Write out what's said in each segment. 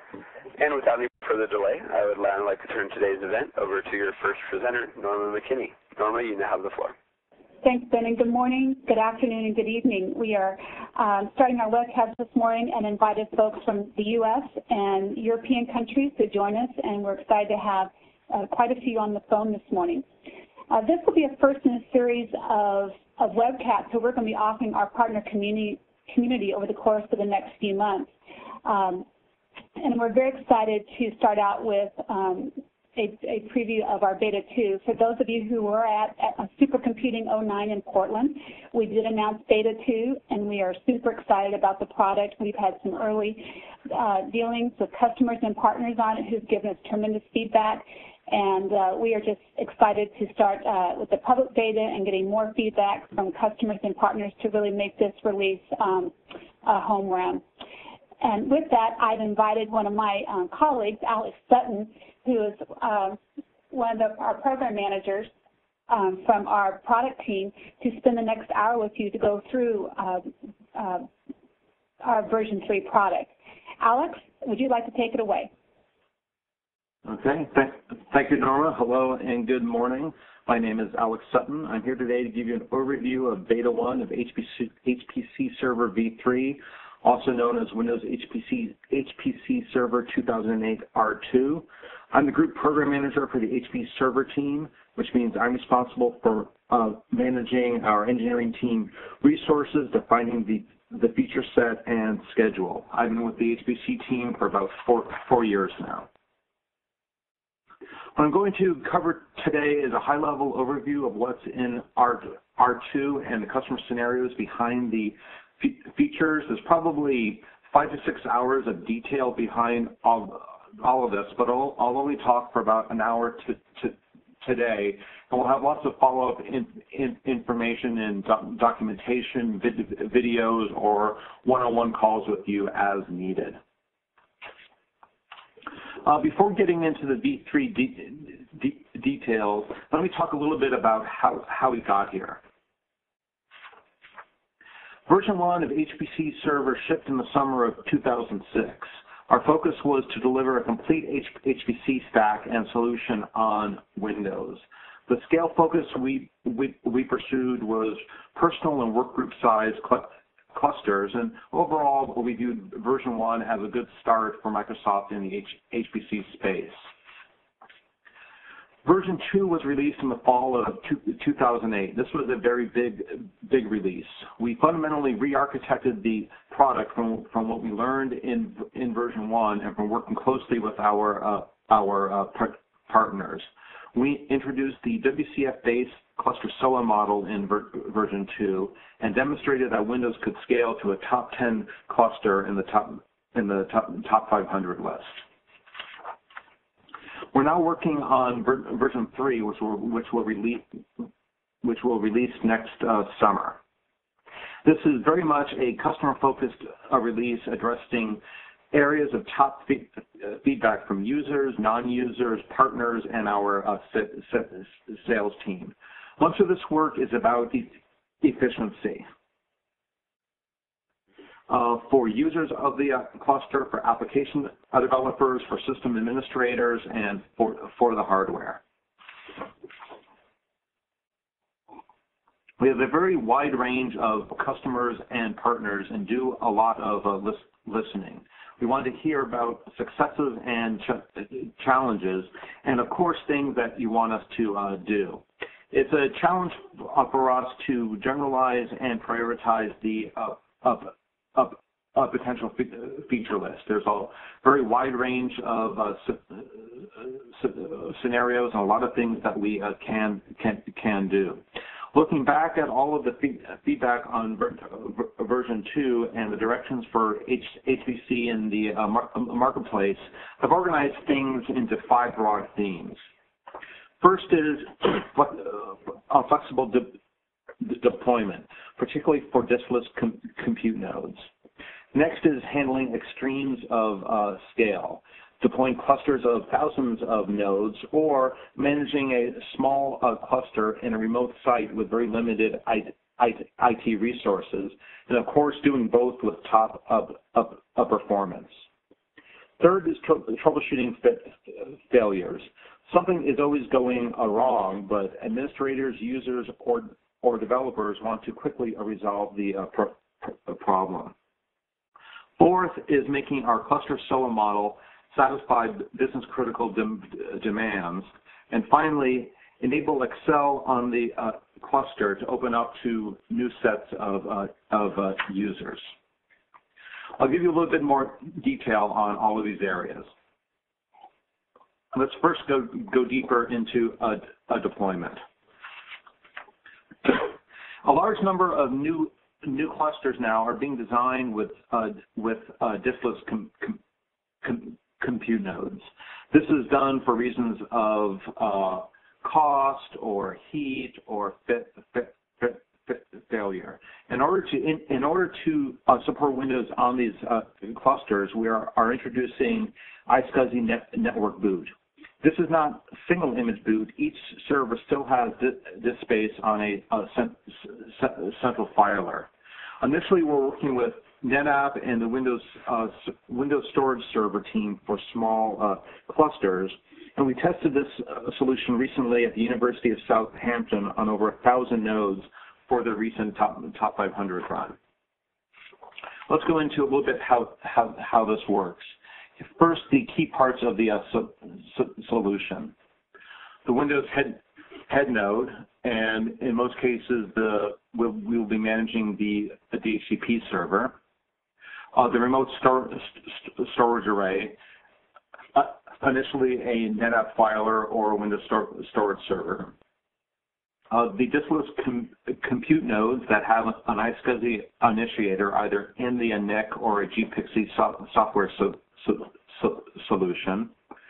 And without any further delay, I would now like to turn today's event over to your first presenter, Norma McKinney. Norma, you now have the floor. Thanks, Ben, and good morning, good afternoon, and good evening. We are starting our webcast this morning and invited folks from the U.S. and European countries to join us, and we're excited to have quite a few on the phone this morning. This will be a first in a series of webcasts, so we're going to be offering our partner community over the course of the next few months. And we're very excited to start out with a preview of our Beta 2. For those of you who were at Supercomputing 09 in Portland, we did announce Beta 2, and we are super excited about the product. We've had some early dealings with customers and partners on it who've given us tremendous feedback, and we are just excited to start with the public beta and getting more feedback from customers and partners to really make this release a home run. And with that, I've invited one of my colleagues, Alex Sutton, who is one of our program managers from our product team, to spend the next hour with you to go through our version 3 product. Alex, would you like to take it away? Okay. Thank you, Norma. Hello and good morning. My name is Alex Sutton. I'm here today to give you an overview of Beta 1 of HPC Server v3, also known as Windows HPC Server 2008 R2. I'm the group program manager for the HP Server team, which means I'm responsible for managing our engineering team resources, defining the feature set, and schedule. I've been with the HPC team for about four years now. What I'm going to cover today is a high-level overview of what's in R2 and the customer scenarios behind the features. There's probably 5 to 6 hours of detail behind all of this, but I'll only talk for about an hour today, and we'll have lots of follow-up information and documentation, videos, or one-on-one calls with you as needed. Before getting into the V3 details, let me talk a little bit about how we got here. Version 1 of HPC Server shipped in the summer of 2006. Our focus was to deliver a complete HPC stack and solution on Windows. The scale focus we pursued was personal and workgroup size clusters, and overall we viewed version 1 as a good start for Microsoft in the HPC space. Version 2 was released in the fall of 2008. This was a very big release. We fundamentally re-architected the product from what we learned in version 1 and from working closely with our partners. We introduced the WCF-based cluster SOA model in version 2 and demonstrated that Windows could scale to a top 10 cluster in the top 500 list. We're now working on version 3, which will release next summer. This is very much a customer-focused release addressing areas of top feedback from users, non-users, partners, and our sales team. Much of this work is about efficiency. For users of the cluster, for application developers, for system administrators, and for the hardware. We have a very wide range of customers and partners and do a lot of listening. We want to hear about successes and challenges, and of course things that you want us to do. It's a challenge for us to generalize and prioritize the potential feature list. There's a very wide range of scenarios and a lot of things that we can do. Looking back at all of the feedback on version 2 and the directions for HPC in the marketplace, I've organized things into 5 broad themes. First is flexible deployment, particularly for diskless compute nodes. Next is handling extremes of scale, deploying clusters of thousands of nodes or managing a small cluster in a remote site with very limited IT resources, and of course doing both with top performance. Third is troubleshooting failures. Something is always going wrong, but administrators, users, or developers want to quickly resolve the problem. Fourth is making our cluster Solo model satisfy business-critical demands. And finally, enable Excel on the cluster to open up to new sets of users. I'll give you a little bit more detail on all of these areas. Let's first go deeper into a deployment. A large number of new clusters now are being designed with diskless compute nodes. This is done for reasons of cost or heat or failure. In order to support Windows on these clusters, we are introducing iSCSI Network Boot. This is not single image boot. Each server still has disk space on a central filer. Initially, we're working with NetApp and the Windows Storage Server team for small clusters, and we tested this solution recently at the University of Southampton on over 1,000 nodes for the recent top 500 run. Let's go into a little bit how this works. First, the key parts of the solution. The Windows head node, and in most cases, we will be managing the DHCP server. The remote storage array, initially a NetApp filer or a Windows storage server. The diskless compute nodes that have an iSCSI initiator, either in the NIC or a gPXE software solution.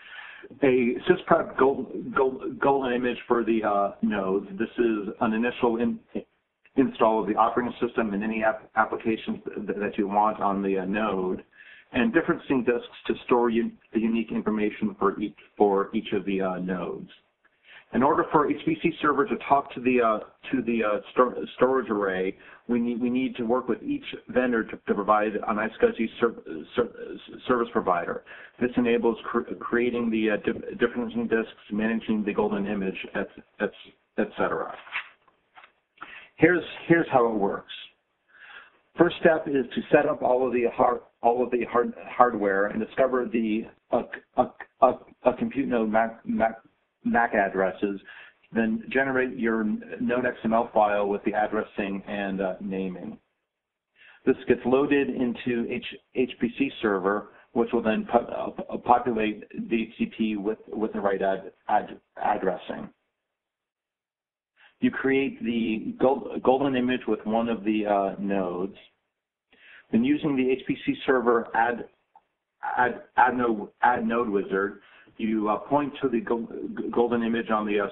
A sysprep golden image for the nodes. This is an initial install of the operating system and any applications that you want on the node, and differencing disks to store the unique information for each of the nodes. In order for HPC server to talk to the storage array, we need to work with each vendor to provide an iSCSI service provider. This enables creating the differentiating disks, managing the golden image, etc. Here's how it works. First step is to set up all of the hardware and discover the compute node MAC addresses, then generate your node.xml file with the addressing and naming. This gets loaded into HPC server, which will then populate DHCP with the right addressing. You create the golden image with one of the nodes. Then using the HPC server add node wizard, you point to the golden image on the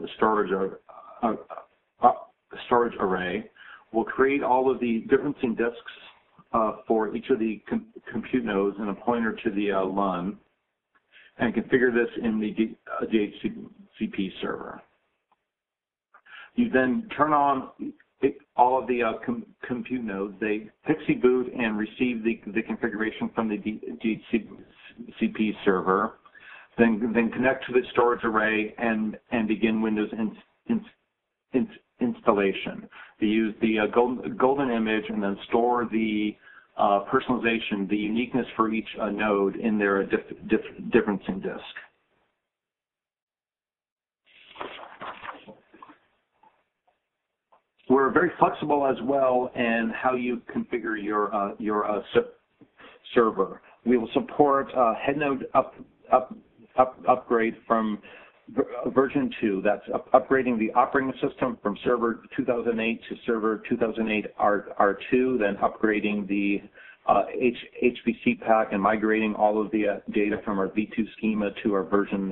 storage array. We'll create all of the differencing disks for each of the compute nodes and a pointer to the LUN, and configure this in the DHCP server. You then turn on all of the compute nodes. They PXE boot and receive the configuration from the DHCP server. Then connect to the storage array and begin Windows installation. They use the golden image and then store the personalization, the uniqueness for each node in their differencing disk. We're very flexible as well in how you configure your server. We will support head node upgrade from version 2. That's upgrading the operating system from server 2008 to server 2008 R2, then upgrading the HPC pack and migrating all of the data from our V2 schema to our version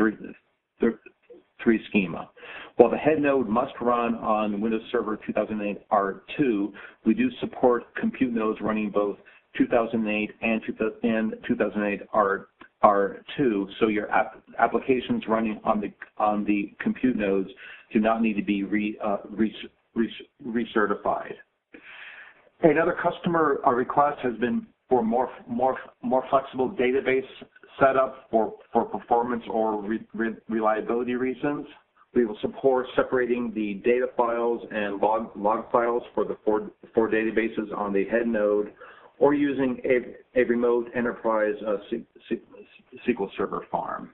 3 schema. While the head node must run on Windows Server 2008 R2, we do support compute nodes running both 2008 and 2008 R2, so your applications running on the compute nodes do not need to be recertified. Another customer request has been more flexible database setup for performance or reliability reasons. We will support separating the data files and log files for the four databases on the head node, or using a remote enterprise SQL Server farm.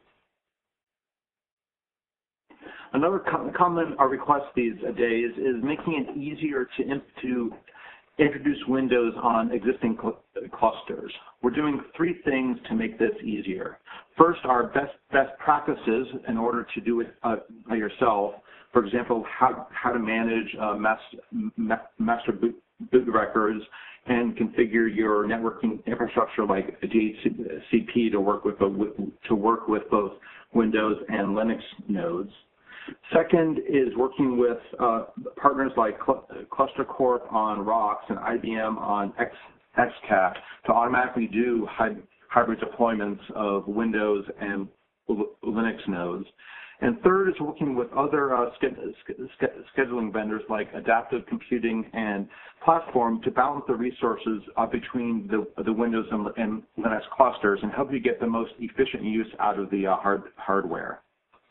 Another common request these days is making it easier to introduce Windows on existing clusters. We're doing three things to make this easier. First, our best practices in order to do it by yourself. For example, how to manage master boot records and configure your networking infrastructure like DHCP to work with both Windows and Linux nodes. Second is working with partners like Cluster Corp on ROX and IBM on XCAP to automatically do hybrid deployments of Windows and Linux nodes. And third is working with other scheduling vendors like Adaptive Computing and Platform to balance the resources between the Windows and Linux clusters and help you get the most efficient use out of the hardware.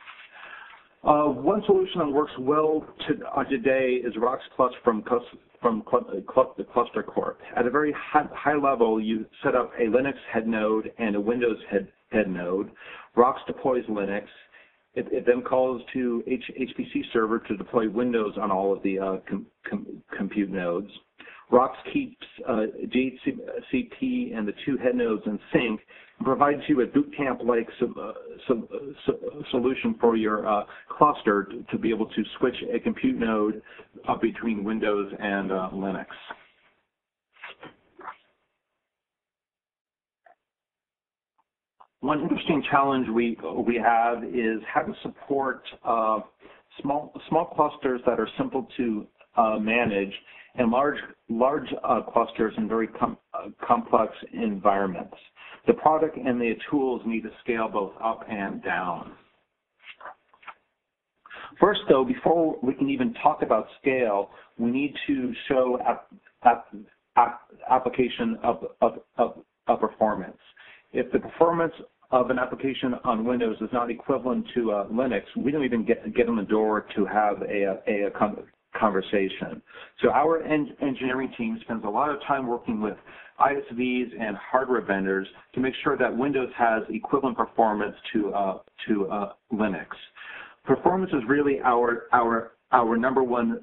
One solution that works well today is ROX Plus from Cluster Corp. At a very high level, you set up a Linux head node and a Windows head node. ROX deploys Linux. It then calls to HPC server to deploy Windows on all of the compute nodes. ROX keeps DHCP and the two head nodes in sync and provides you a boot camp-like solution for your cluster to be able to switch a compute node between Windows and Linux. One interesting challenge we have is how to support small clusters that are simple to manage and large clusters in very complex environments. The product and the tools need to scale both up and down. First, though, before we can even talk about scale, we need to show application of performance. If the performance of an application on Windows is not equivalent to Linux, we don't even get in the door to have a conversation. So our engineering team spends a lot of time working with ISVs and hardware vendors to make sure that Windows has equivalent performance to Linux. Performance is really our number one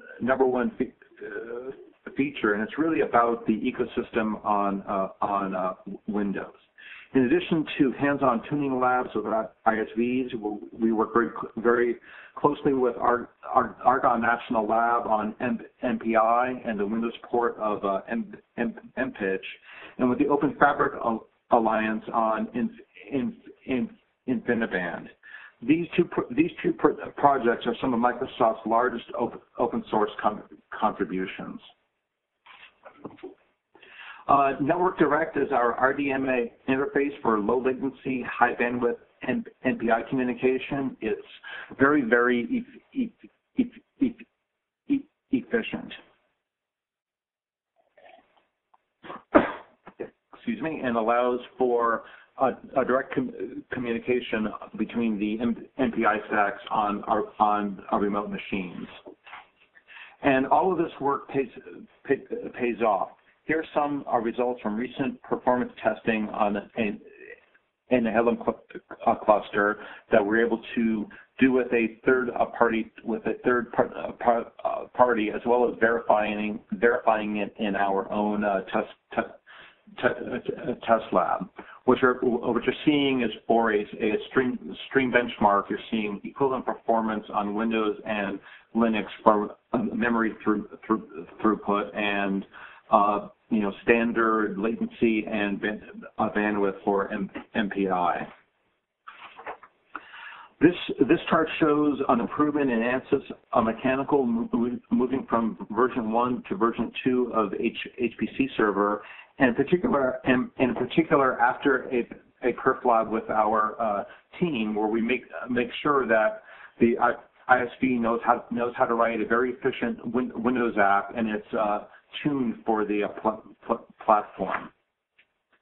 feature, and it's really about the ecosystem on Windows. In addition to hands-on tuning labs with ISVs, we work very closely with Argonne National Lab on MPI and the Windows port of MPitch, and with the Open Fabric Alliance on InfiniBand. These two projects are some of Microsoft's largest open source contributions. Network Direct is our RDMA interface for low latency, high bandwidth MPI communication. It's very, very efficient. Excuse me, and allows for a direct communication between the MPI stacks on our remote machines. And all of this work pays off. Here are some results from recent performance testing on in the Helm cluster that we're able to do with a third party, as well as verifying it in our own test lab. What you're seeing is for a stream benchmark, you're seeing equivalent performance on Windows and Linux for memory throughput and standard latency and bandwidth for MPI. This chart shows an improvement in ANSYS mechanical moving from version 1 to version 2 of HPC server, and in particular after a perf lab with our team, where we make sure that the ISV knows how to write a very efficient Windows app, and it's tuned for the platform.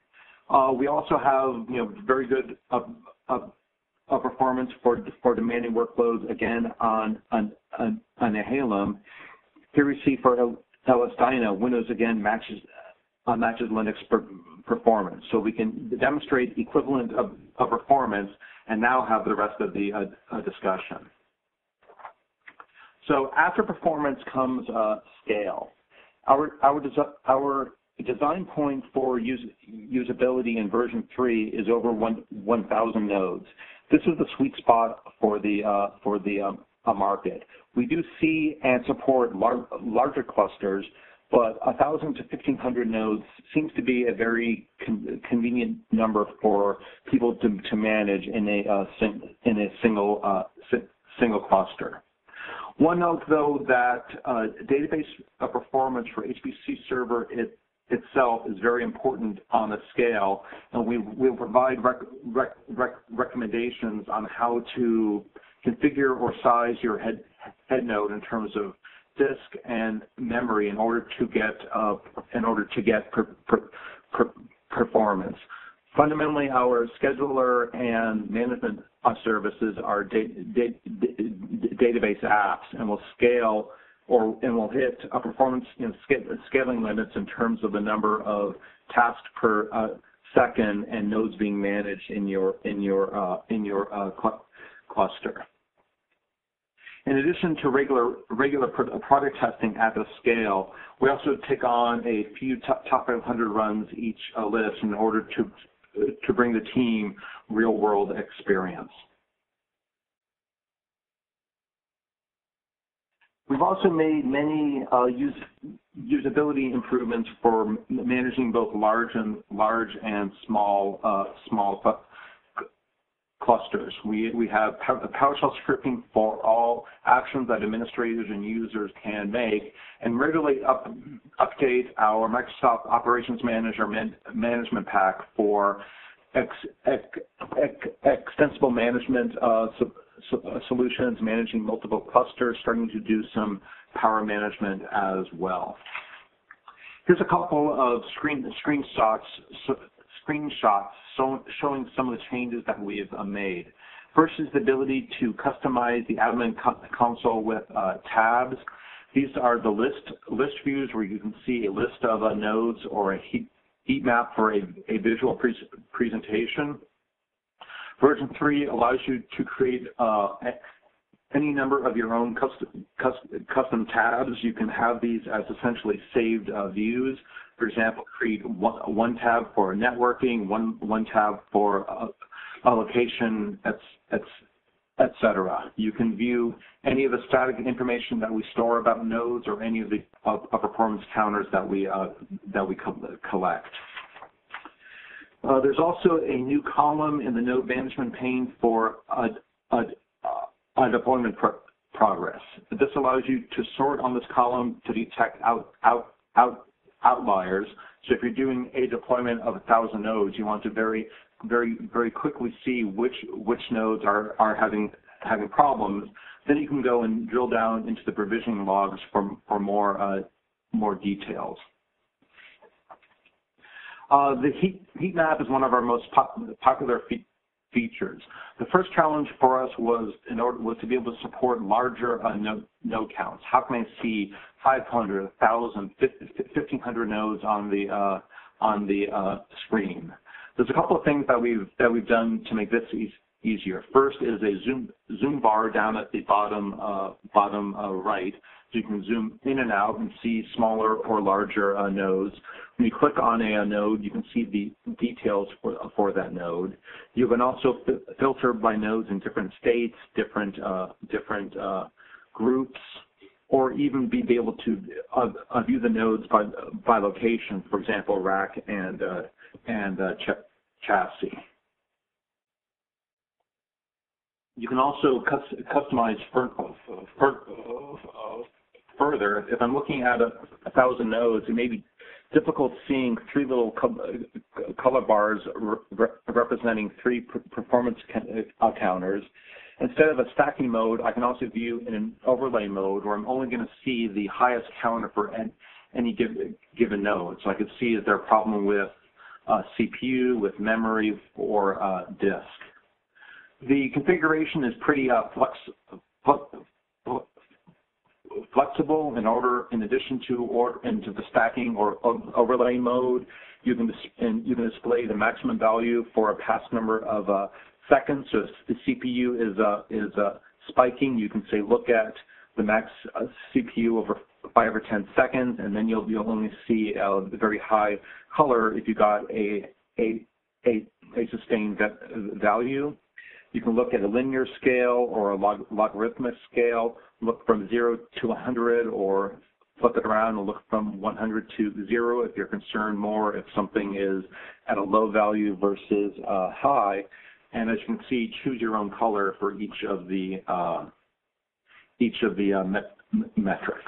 We also have, very good performance for demanding workloads, again, on Nehalem. Here we see for Celestina, Windows, again, matches Linux performance. So we can demonstrate equivalent of performance and now have the rest of the discussion. So after performance comes scale. Our design point for usability in version 3 is over 1,000 nodes. This is the sweet spot for the market. We do see and support larger clusters, but 1,000 to 1,500 nodes seems to be a very convenient number for people to manage in a single cluster. One note, though, that database performance for HPC server itself is very important on the scale, and we'll provide recommendations on how to configure or size your head node in terms of disk and memory in order to get performance. Fundamentally, our scheduler and management services are database apps, and will scale and will hit a performance scaling limits in terms of the number of tasks per second and nodes being managed in your cluster. In addition to regular product testing at the scale, we also take on a few top 500 runs each list in order to bring the team real-world experience. We've also made many usability improvements for managing both large and small clusters. We have PowerShell scripting for all actions that administrators and users can make, and regularly update our Microsoft Operations Manager management pack for extensible management solutions, managing multiple clusters, starting to do some power management as well. Here's a couple of screenshots showing some of the changes that we've made. First is the ability to customize the admin console with tabs. These are the list views where you can see a list of nodes or a heat map for a visual presentation. Version 3 allows you to create any number of your own custom tabs. You can have these as essentially saved views. For example, create one tab for networking, one tab for a location, etc. You can view any of the static information that we store about nodes or any of the performance counters that we collect. There's also a new column in the node management pane for deployment progress. This allows you to sort on this column to detect outliers. So if you're doing a deployment of 1,000 nodes, you want to very quickly see which nodes are having problems. Then you can go and drill down into the provisioning logs for more details. The heat map is one of our most popular features. The first challenge for us was to be able to support larger node counts. How can I see 500, 1,000, 1,500 nodes on the screen? There's a couple of things that we've done to make this easier. First is a zoom bar down at the bottom right, so you can zoom in and out and see smaller or larger nodes. When you click on a node, you can see the details for that node. You can also filter by nodes in different states, different groups, or even be able to view the nodes by location, for example, rack and chassis. You can also customize further. If I'm looking at 1,000 nodes, it may be difficult seeing three little color bars representing three performance counters. Instead of a stacking mode, I can also view in an overlay mode where I'm only going to see the highest counter for any given node. So I could see is there a problem with CPU with memory or disk. The configuration is pretty flexible. In addition to into the stacking or overlay mode, you can display the maximum value for a past number of seconds. So if the CPU is spiking, you can say look at the max CPU over 5 or 10 seconds, and then you'll only see the very high color if you got a sustained value. You can look at a linear scale or a logarithmic scale, look from 0 to 100, or flip it around and look from 100 to 0 if you're concerned more if something is at a low value versus high. And as you can see, choose your own color for each of the metrics.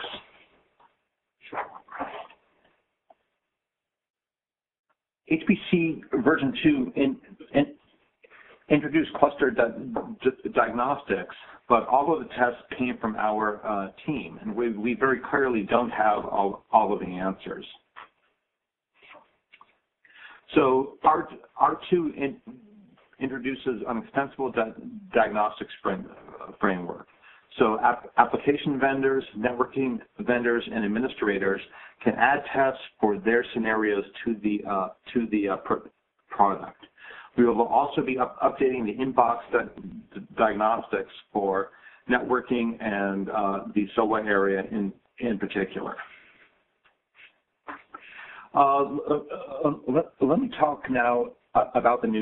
HPC version 2 introduced cluster diagnostics, but all of the tests came from our team, and we very clearly don't have all of the answers. So R2 introduces an extensible diagnostics framework. So application vendors, networking vendors, and administrators can add tests for their scenarios to the product. We will also be updating the inbox diagnostics for networking and the SOA area in particular. Let me talk now about the new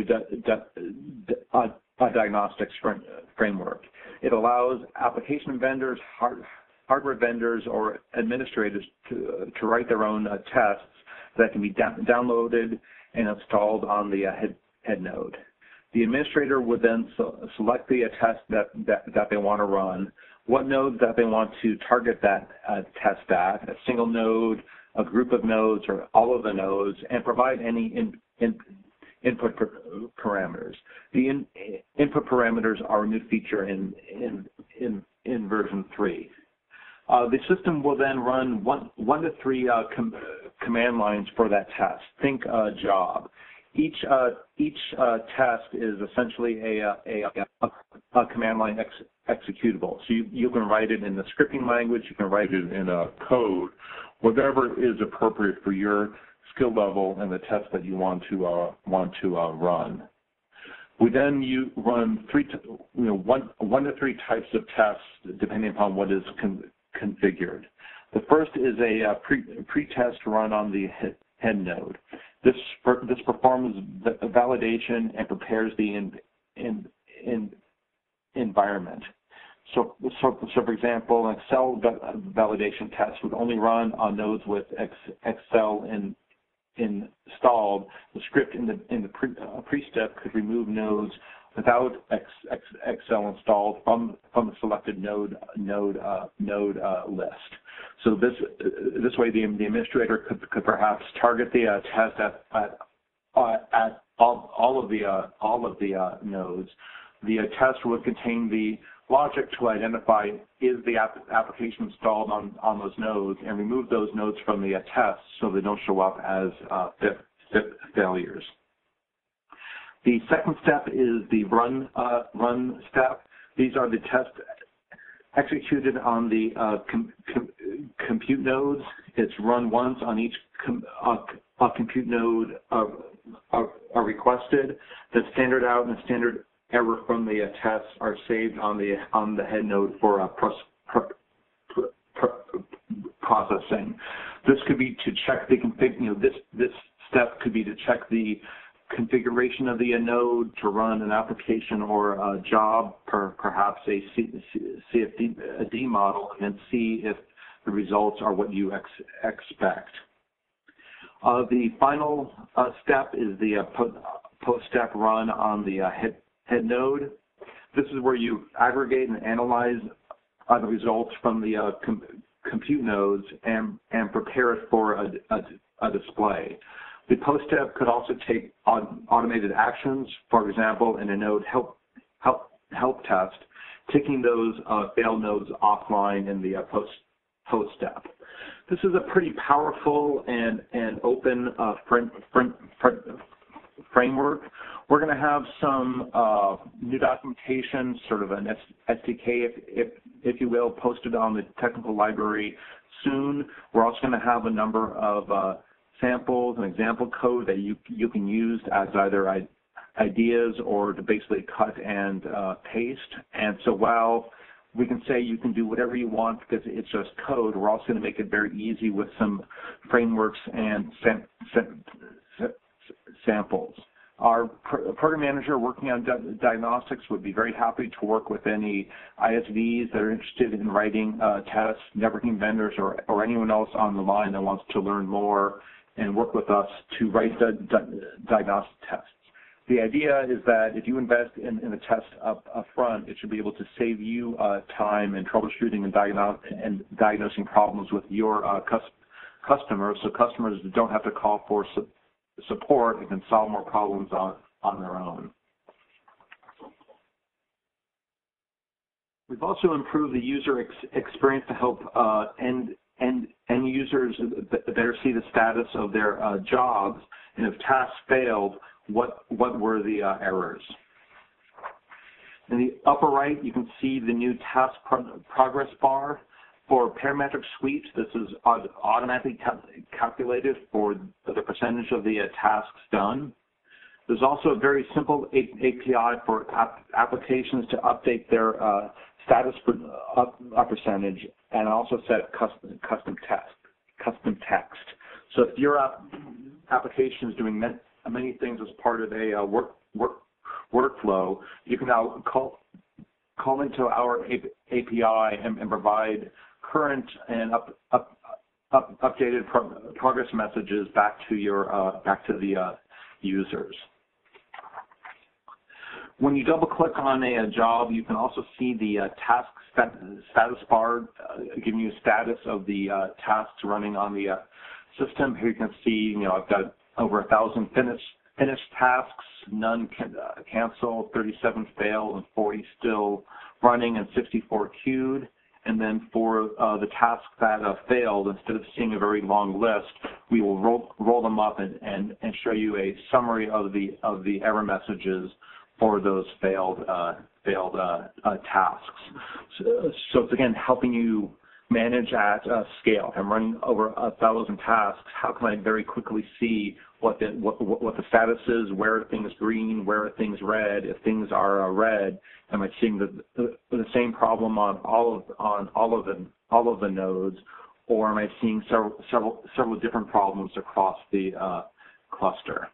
diagnostics framework. It allows application vendors, hardware vendors, or administrators to write their own tests that can be downloaded and installed on the head node. The administrator would then select the test that they want to run, what nodes that they want to target that test at, a single node, a group of nodes, or all of the nodes, and provide any input parameters. The input parameters are a new feature in version 3. The system will then run one to three command lines for that test. Think job. Each test is essentially a command line executable. So you can write it in the scripting language, you can write it in a code, whatever is appropriate for your skill level and the test that you want to run. We then run one to three types of tests depending upon what is configured. The first is a pre-test run on the head node. This performs validation and prepares the environment. So for example, an Excel validation test would only run on nodes with Excel installed. The script in the pre-step could remove nodes without Excel installed from the selected node list. So this way, the administrator could perhaps target the test at all of the nodes. The test would contain the logic to identify is the application installed on those nodes, and remove those nodes from the test so they don't show up as failures. The second step is the run step. These are the tests executed on the compute nodes. It's run once on each compute node are requested. The standard out and the standard error from the tests are saved on the head node for processing. This could be to check the config. This step could be to check the configuration of the node to run an application or a job, perhaps a CFD model, and see if the results are what you expect. The final step is the post-step run on the head node. This is where you aggregate and analyze the results from the compute nodes and prepare it for a display. The post-step could also take automated actions, for example, in a node help test, taking those failed nodes offline in the post-step. This is a pretty powerful and open framework. We're going to have some new documentation, sort of an SDK, if you will, posted on the technical library soon. We're also going to have a number of samples and example code that you can use as either ideas or to basically cut and paste. And so while we can say you can do whatever you want because it's just code, we're also going to make it very easy with some frameworks and samples. Our program manager working on diagnostics would be very happy to work with any ISVs that are interested in writing tests, networking vendors, or anyone else on the line that wants to learn more and work with us to write diagnostic tests. The idea is that if you invest in the test up front, it should be able to save you time in troubleshooting and diagnosing problems with your customers, so customers don't have to call for support and can solve more problems on their own. We've also improved the user experience to help end users better see the status of their jobs, and if tasks failed, what were the errors. In the upper right, you can see the new task progress bar. For Parametric Suite, this is automatically calculated for the percentage of the tasks done. There's also a very simple API for applications to update their status percentage and also set custom text. So if your application is doing many things as part of a workflow, you can now call into our API and provide current and updated progress messages back to the users. When you double-click on a job, you can also see the task status bar, giving you a status of the tasks running on the system. Here you can see, I've got over 1,000 finished tasks, none canceled, 37 failed, and 40 still running, and 64 queued. And then for the tasks that failed, instead of seeing a very long list, we will roll them up and show you a summary of the error messages for those failed tasks. So it's again helping you manage at scale. I'm running over 1,000 tasks. How can I very quickly see what the status is? Where are things green? Where are things red? If things are red, am I seeing the same problem on all of the nodes, or am I seeing several different problems across the cluster?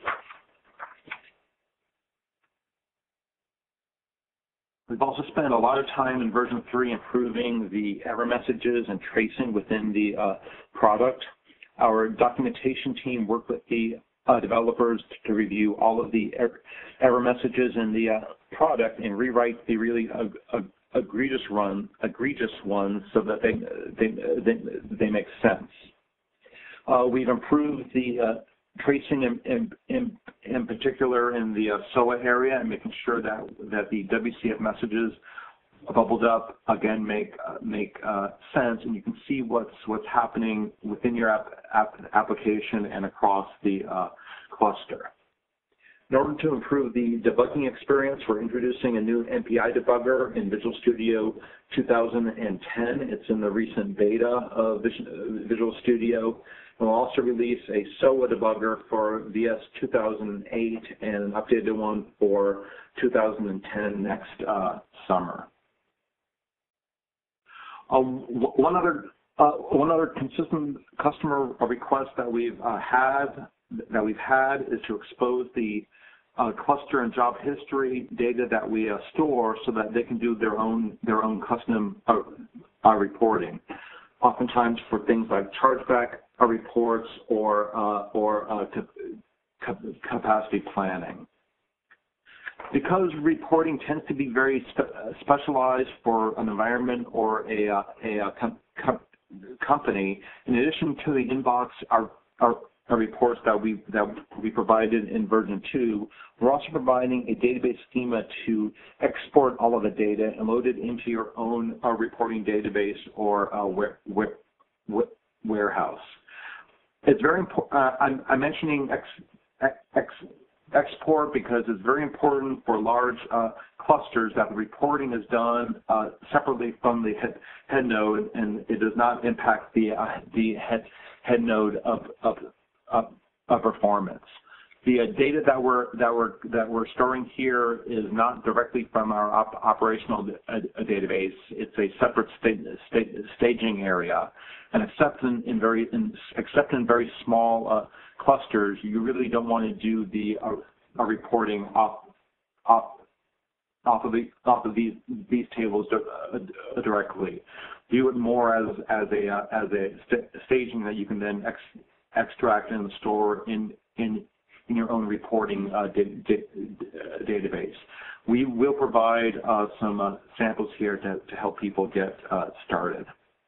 We've also spent a lot of time in version 3 improving the error messages and tracing within the product. Our documentation team worked with the developers to review all of the error messages in the product and rewrite the really egregious ones so that they make sense. We've improved the tracing in particular in the SOA area and making sure that the WCF messages bubbled up again make sense, and you can see what's happening within your application and across the cluster. In order to improve the debugging experience, we're introducing a new MPI debugger in Visual Studio 2010. It's in the recent beta of Visual Studio. We'll also release a SOA debugger for VS 2008 and an updated one for 2010 next summer. One other consistent customer request that we've had is to expose the cluster and job history data that we store so that they can do their own custom reporting. Oftentimes for things like chargeback reports or capacity planning. Because reporting tends to be very specialized for an environment or a company, in addition to the inbox, our reports that we provided in version 2, we're also providing a database schema to export all of the data and load it into your own reporting database or warehouse. It's very important. I'm mentioning export because it's very important for large clusters that the reporting is done separately from the head node, and it does not impact the head node of performance. The data that we're storing here is not directly from our operational database. It's a separate staging area, and except in very small clusters, you really don't want to do the reporting off of these tables directly. Do it more as a staging that you can then extract and store in your own reporting database. We will provide some samples here to help people get started.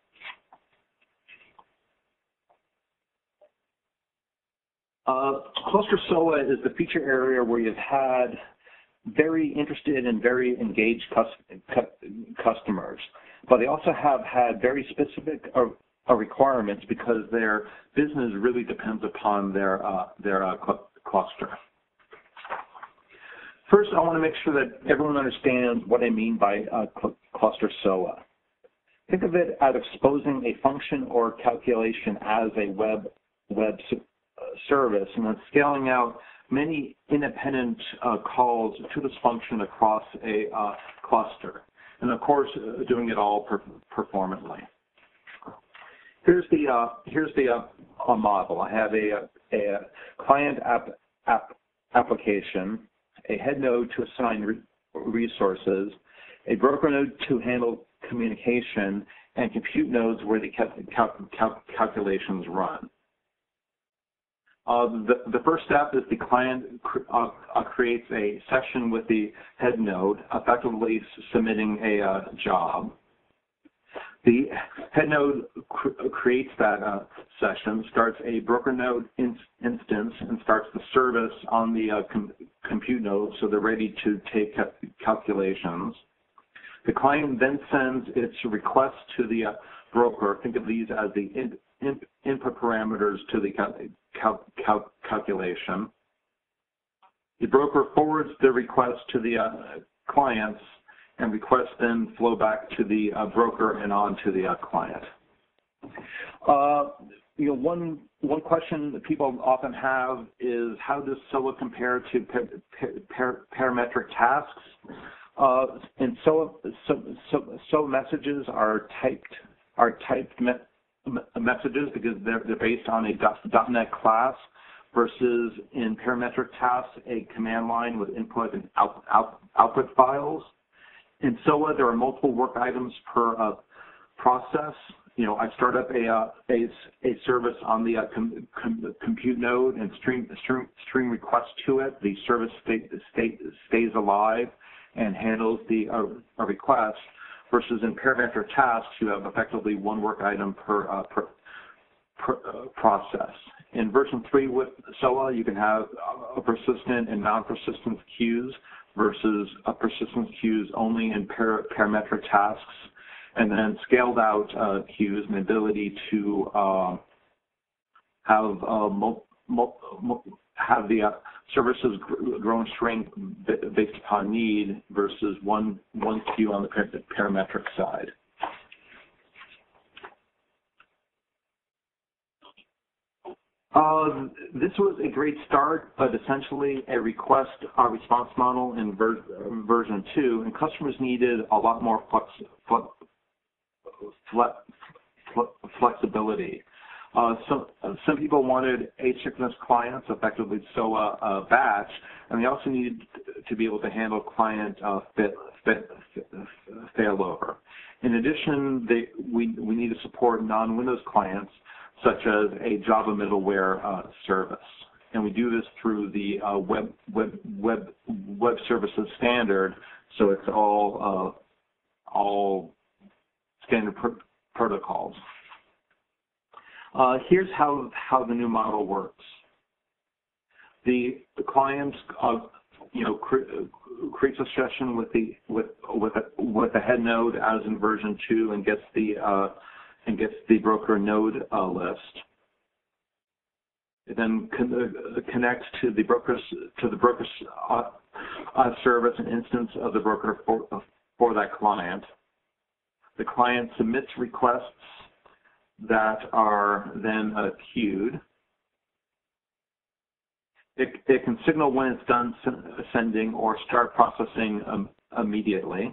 Cluster SOA is the feature area where you've had very interested and very engaged customers, but they also have had very specific requirements because their business really depends upon their cluster. First, I want to make sure that everyone understands what I mean by cluster SOA. Think of it as exposing a function or calculation as a web service and then scaling out many independent calls to this function across a cluster, and of course doing it all performantly. Here's the model. I have a client application, a head node to assign resources, a broker node to handle communication, and compute nodes where the calculations run. The first step is the client creates a session with the head node, effectively submitting a job. The head node creates that session, starts a broker node instance, and starts the service on the compute node so they're ready to take calculations. The client then sends its request to the broker. Think of these as the input parameters to the calculation. The broker forwards the request to the clients, and requests then flow back to the broker and on to the client. One question that people often have is, how does SOA compare to parametric tasks? And SOA messages are typed messages because they're based on a .NET class, versus in parametric tasks, a command line with input and output files. In SOA, there are multiple work items per process. I start up a service on the compute node and stream requests to it. The service stays alive and handles the request. Versus in parametric tasks, you have effectively one work item per process. In version 3 with SOA, you can have a persistent and non-persistent queues versus a persistent queues only in parametric tasks, and then scaled out queues and the ability to have the services grow and shrink based upon need versus one queue on the parametric side. This was a great start, but essentially a response model in version 2, and customers needed a lot more flexibility. Some people wanted asynchronous clients, effectively SOA batch, and they also needed to be able to handle client failover. In addition, we need to support non-Windows clients, such as a Java middleware service, and we do this through the web services standard. So it's all standard protocols. Here's how the new model works. The client creates a session with the head node as in version 2 and gets the and gets the broker node list. It then connects to the broker's service an instance of the broker for that client. The client submits requests that are then queued. It can signal when it's done sending or start processing immediately.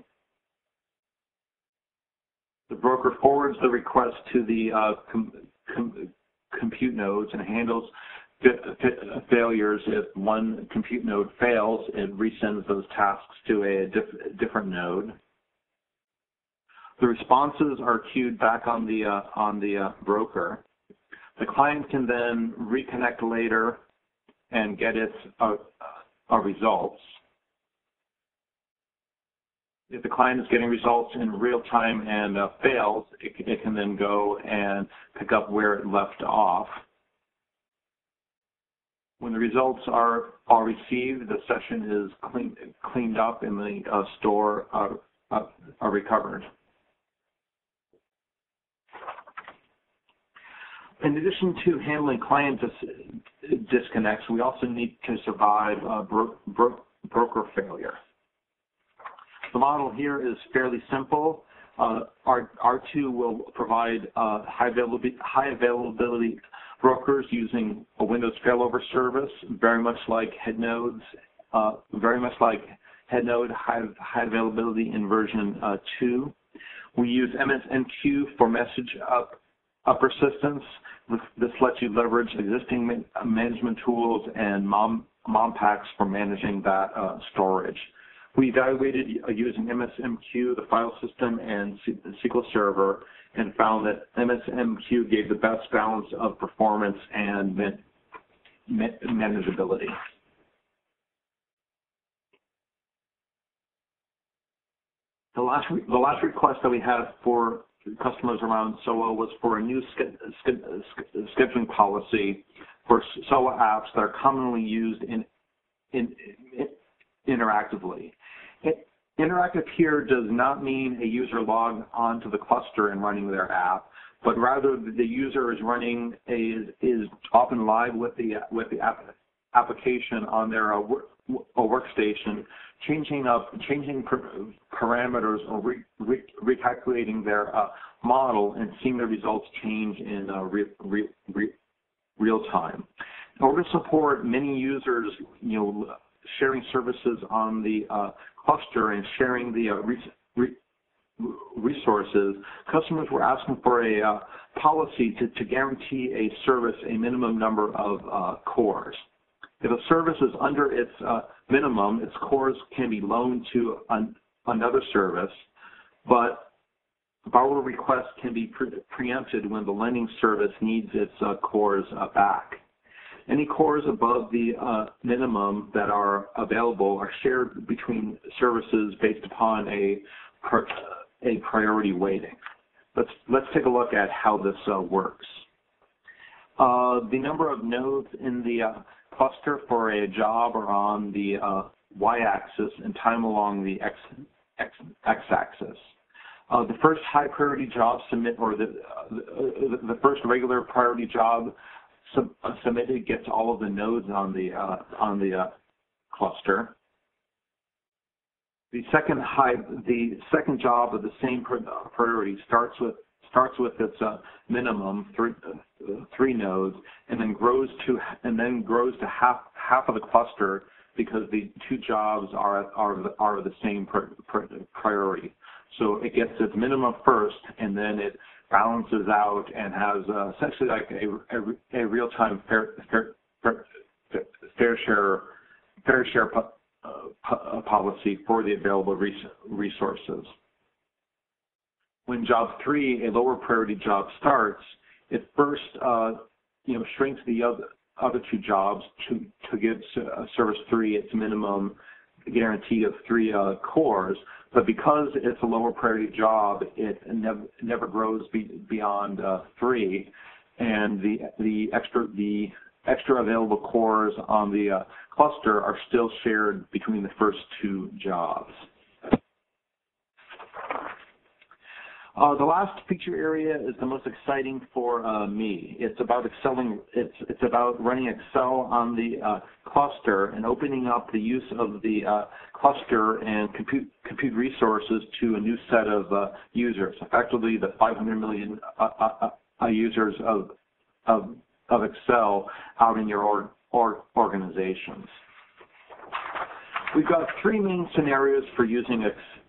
The broker forwards the request to the compute nodes and handles failures. If one compute node fails, it resends those tasks to a different node. The responses are queued back on the broker. The client can then reconnect later and get its results. If the client is getting results in real time and fails, it can then go and pick up where it left off. When the results are received, the session is cleaned up and the store are recovered. In addition to handling client disconnects, we also need to survive broker failure. The model here is fairly simple. R2 will provide high availability brokers using a Windows failover service, very much like Headnode, high availability in version 2. We use MSMQ for message upper systems. This lets you leverage existing management tools and mom packs for managing that storage. We evaluated using MSMQ, the file system, and SQL Server, and found that MSMQ gave the best balance of performance and manageability. The last request that we had for customers around SOA was for a new scheduling policy for SOA apps that are commonly used interactively. Interactive here does not mean a user logged onto the cluster and running their app, but rather the user is often live with the application on their workstation, changing parameters or recalculating their model and seeing the results change in real time. In order to support many users, sharing services on the cluster and sharing the resources, customers were asking for a policy to guarantee a service a minimum number of cores. If a service is under its minimum, its cores can be loaned to another service, but borrower requests can be preempted when the lending service needs its cores back. Any cores above the minimum that are available are shared between services based upon a priority weighting. Let's take a look at how this works. The number of nodes in the cluster for a job are on the y-axis and time along the x-axis. The first high priority job submit, or the first regular priority job submitted gets all of the nodes on the cluster. The second job of the same priority starts with its minimum three nodes, and then grows to half of the cluster because the two jobs are the same priority. So it gets its minimum first, and then it balances out and has essentially like a real-time fair share policy for the available resources. When job 3, a lower priority job, starts, it first shrinks the other two jobs to give service 3 its minimum guarantee of 3 cores. But because it's a lower priority job, it never grows beyond 3, and the extra available cores on the cluster are still shared between the first two jobs. The last feature area is the most exciting for me. It's about excelling. It's about running Excel on the cluster and opening up the use of the cluster and compute resources to a new set of users. Effectively, the 500 million users of Excel out in your organizations. We've got three main scenarios for using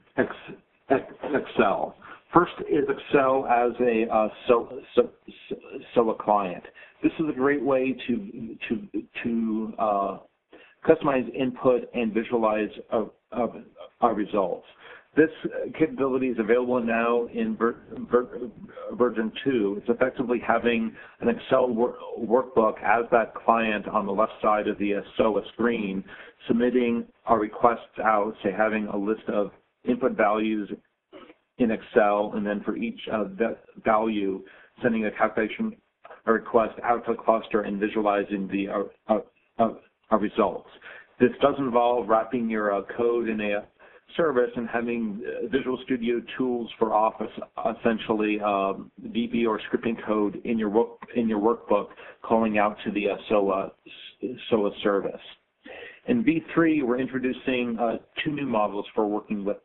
Excel. First is Excel as a SOA client. This is a great way to customize input and visualize our results. This capability is available now in version 2. It's effectively having an Excel workbook as that client on the left side of the SOA screen, submitting our requests out, say having a list of input values in Excel, and then for each value, sending a calculation request out to the cluster and visualizing the results. This does involve wrapping your code in a service and having Visual Studio tools for Office, essentially VB or scripting code in your workbook, calling out to the SOA service. In V3, we're introducing two new models for working with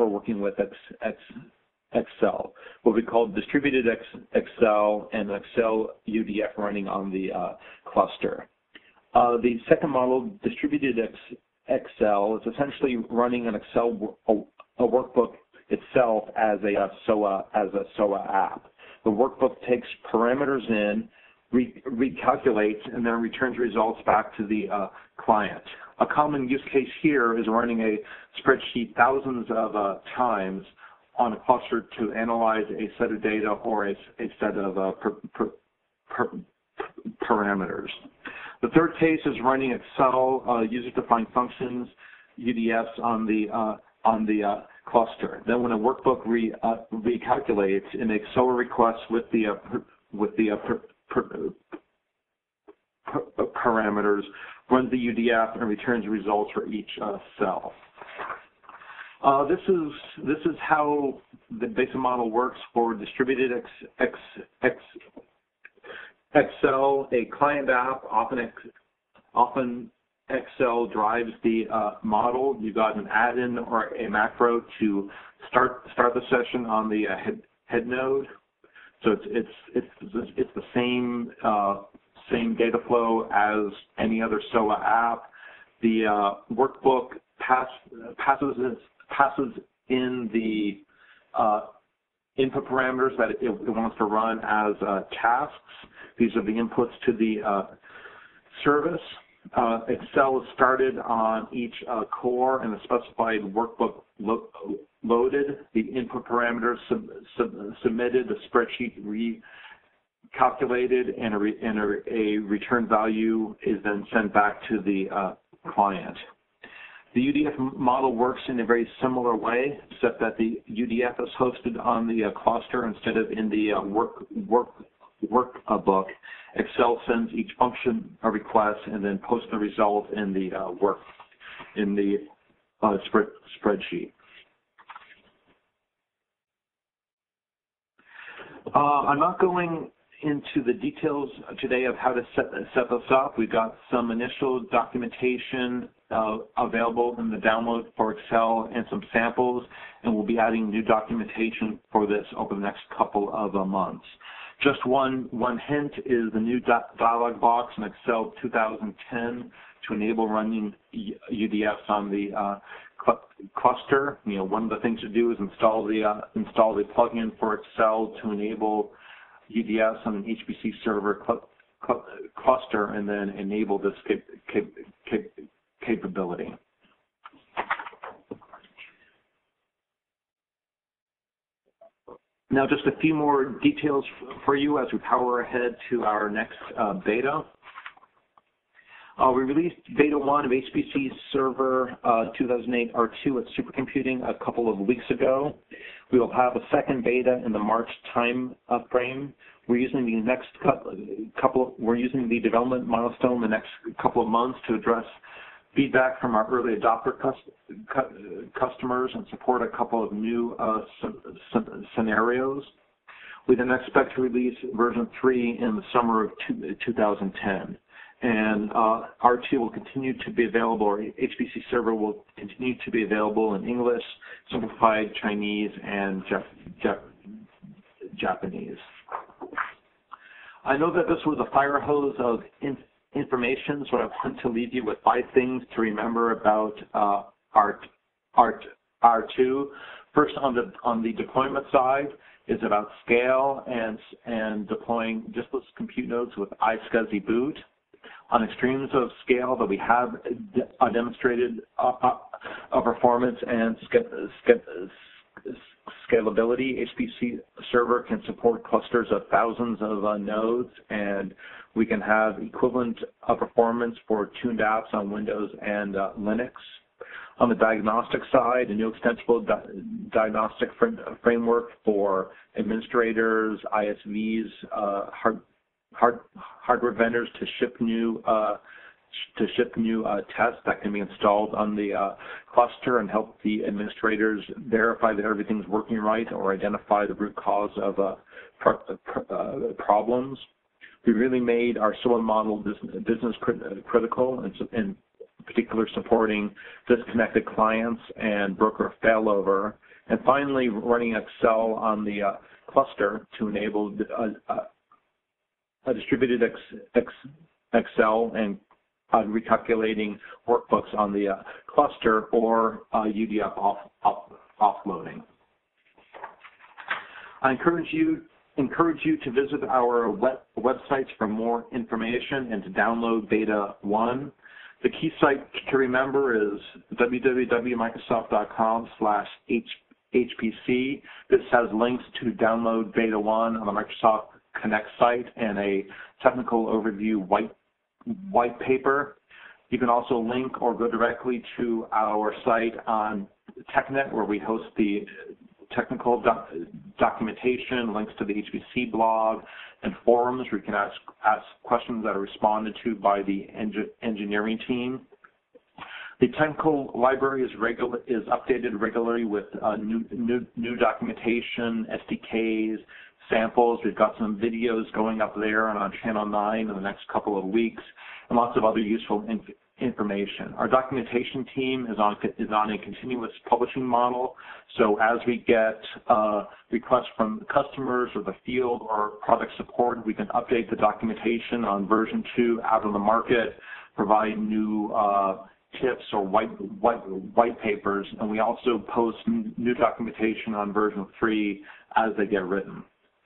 Excel, what we call distributed Excel and Excel UDF running on the cluster. The second model, distributed Excel, is essentially running an Excel workbook itself as a SOA app. The workbook takes parameters in, recalculates, and then returns results back to the client. A common use case here is running a spreadsheet thousands of times on a cluster to analyze a set of data or a set of parameters. The third case is running Excel user-defined functions, UDFs, on the cluster. Then when a workbook recalculates, it makes SOA requests with the parameters, runs the UDF, and returns results for each cell. This is how the basic model works for distributed Excel, a client app. Often Excel drives the model. You've got an add-in or a macro to start the session on the head node. So it's the same data flow as any other SOA app. The workbook passes in the input parameters that it wants to run as tasks. These are the inputs to the service. Excel is started on each core and the specified workbook loaded. The input parameters submitted, the spreadsheet recalculated, and a return value is then sent back to the client. The UDF model works in a very similar way, except that the UDF is hosted on the cluster instead of in the workbook. Excel sends each function a request and then posts the result in the spreadsheet. I'm not going into the details today of how to set this up. We've got some initial documentation available in the download for Excel and some samples, and we'll be adding new documentation for this over the next couple of months. Just one hint is the new dialog box in Excel 2010 to enable running UDFs on the cluster. You know, one of the things to do is install the plugin for Excel to enable UDFs on an HPC server cluster, and then enable this capability. Now, just a few more details for you as we power ahead to our next beta. We released Beta 1 of HPC Server 2008 R2 at Supercomputing a couple of weeks ago. We will have a second beta in the March time frame. We're using the development milestone the next couple of months to address feedback from our early adopter customers and support a couple of new scenarios. We then expect to release version 3 in the summer of 2010. And RT will continue to be available, or HPC server will continue to be available in English, simplified Chinese, and Japanese. I know that this was a fire hose of information, so I want to leave you with 5 things to remember about R2. First, on the deployment side, is about scale and deploying diskless compute nodes with iSCSI boot. On extremes of scale that we have demonstrated performance and scalability, HPC server can support clusters of thousands of nodes, and we can have equivalent performance for tuned apps on Windows and Linux. On the diagnostic side, a new extensible diagnostic framework for administrators, ISVs, hardware vendors to ship new tests that can be installed on the cluster and help the administrators verify that everything's working right or identify the root cause of problems. We really made our SOA model business critical, and in particular supporting disconnected clients and broker failover. And finally, running Excel on the cluster to enable a distributed Excel and recalculating workbooks on the cluster or UDF offloading. I encourage you to visit our websites for more information and to download Beta 1. The key site to remember is www.microsoft.com/HPC. This has links to download Beta 1 on the Microsoft Connect site and a technical overview white paper. You can also link or go directly to our site on TechNet, where we host the technical documentation, links to the HPC blog, and forums where you can ask questions that are responded to by the engineering team. The technical library is updated regularly with new documentation, SDKs, samples. We've got some videos going up there and on Channel 9 in the next couple of weeks, and lots of other useful information. Our documentation team is on a continuous publishing model, so as we get requests from customers or the field or product support, we can update the documentation on version 2 out on the market, provide new tips or white papers, and we also post new documentation on version 3 as they get written.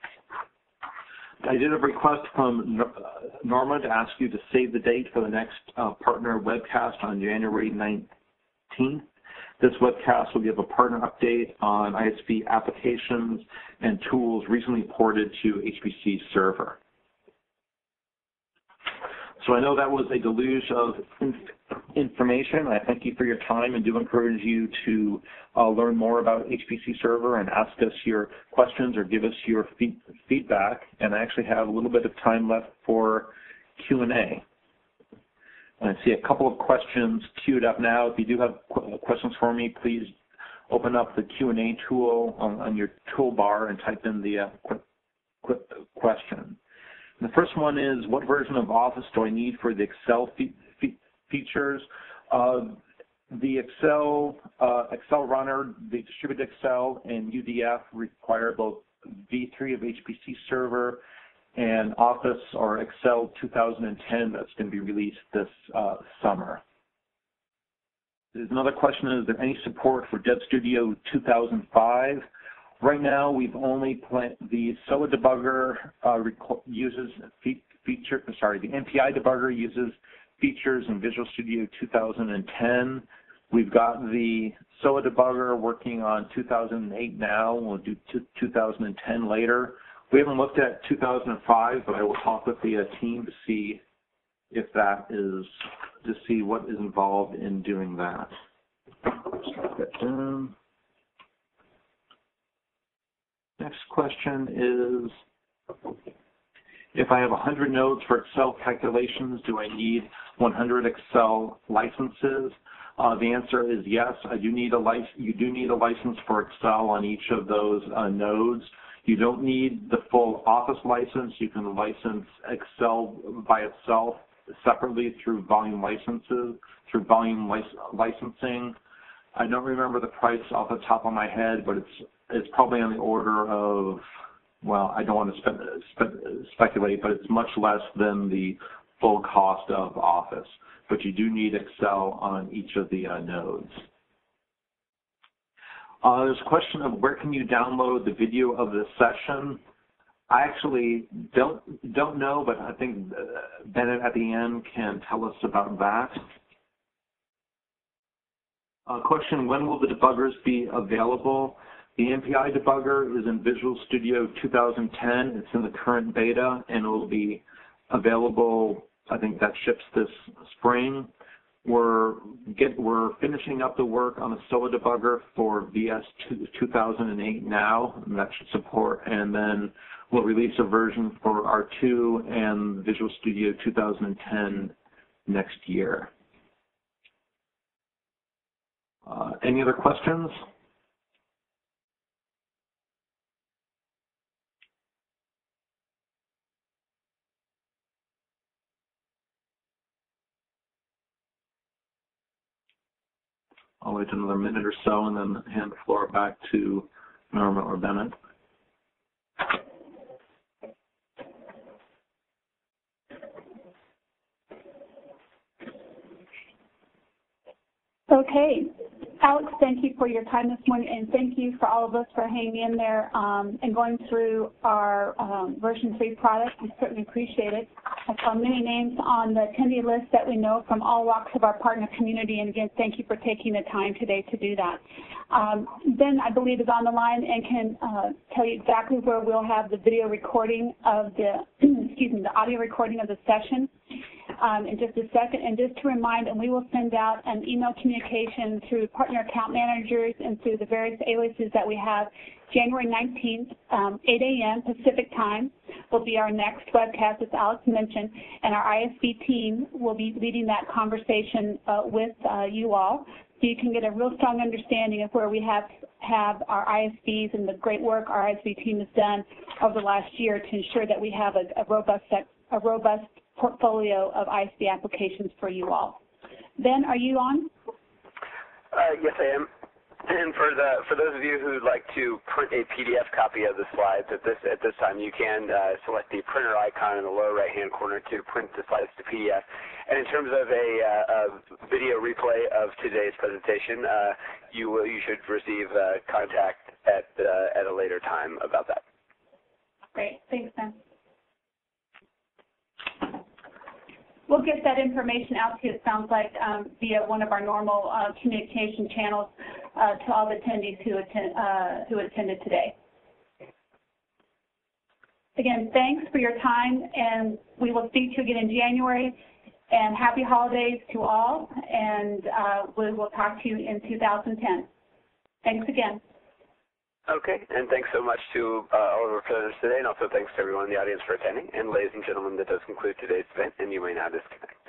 I did a request from Norma to ask you to save the date for the next partner webcast on January 19th. This webcast will give a partner update on ISV applications and tools recently ported to HPC server. So I know that was a deluge of information. I thank you for your time and do encourage you to learn more about HPC server and ask us your questions or give us your feedback. And I actually have a little bit of time left for Q&A. I see a couple of questions queued up now. If you do have questions for me, please open up the Q&A tool on your toolbar and type in the question. The first one is, what version of Office do I need for the Excel features? The Excel runner, the distributed Excel, and UDF require both V3 of HPC server and Office or Excel 2010 that's going to be released this summer. There's another question, is there any support for Dev Studio 2005? Right now, we've only the SOA debugger uses the MPI debugger uses features in Visual Studio 2010. We've got the SOA debugger working on 2008 now. We'll do 2010 later. We haven't looked at 2005, but I will talk with the team to see if that is, to see what is involved in doing that. Start that down. Next question is, if I have 100 nodes for Excel calculations, do I need 100 Excel licenses? The answer is yes. You do need a license for Excel on each of those nodes. You don't need the full Office license. You can license Excel by itself separately through volume licensing. I don't remember the price off the top of my head, but it's probably on the order of, well, I don't want to speculate, but it's much less than the full cost of Office. But you do need Excel on each of the nodes. There's a question of where can you download the video of this session. I actually don't know, but I think Bennett at the end can tell us about that. Question, when will the debuggers be available? The MPI debugger is in Visual Studio 2010. It's in the current beta, and it will be available, I think that ships this spring. We're finishing up the work on the SOA debugger for VS 2008 now, and that should support, and then we'll release a version for R2 and Visual Studio 2010 next year. Any other questions? I'll wait another minute or so and then hand the floor back to Norma or Bennett. Okay. Alex, thank you for your time this morning, and thank you for all of us for hanging in there and going through our version 3 product. We certainly appreciate it. I saw many names on the attendee list that we know from all walks of our partner community, and again, thank you for taking the time today to do that. Ben, I believe, is on the line and can tell you exactly where we'll have the video recording of the, the audio recording of the session. In just a second, and just to remind, and we will send out an email communication through partner account managers and through the various aliases that we have. January 19th, 8 a.m. Pacific time will be our next webcast, as Alex mentioned, and our ISV team will be leading that conversation with you all, so you can get a real strong understanding of where we have our ISVs and the great work our ISV team has done over the last year to ensure that we have a robust portfolio of ISV applications for you all. Ben, are you on? Yes, I am. And for those of you who would like to print a PDF copy of the slides at this time, you can select the printer icon in the lower right-hand corner to print the slides to PDF. And in terms of a video replay of today's presentation, you should receive contact at a later time about that. Great, thanks, Ben. We'll get that information out to you, it sounds like, via one of our normal communication channels to all the attendees who attended today. Again, thanks for your time, and we will speak to you again in January. And happy holidays to all, and we will talk to you in 2010. Thanks again. Okay, and thanks so much to all of our presenters today, and also thanks to everyone in the audience for attending. And ladies and gentlemen, that does conclude today's event, and you may now disconnect.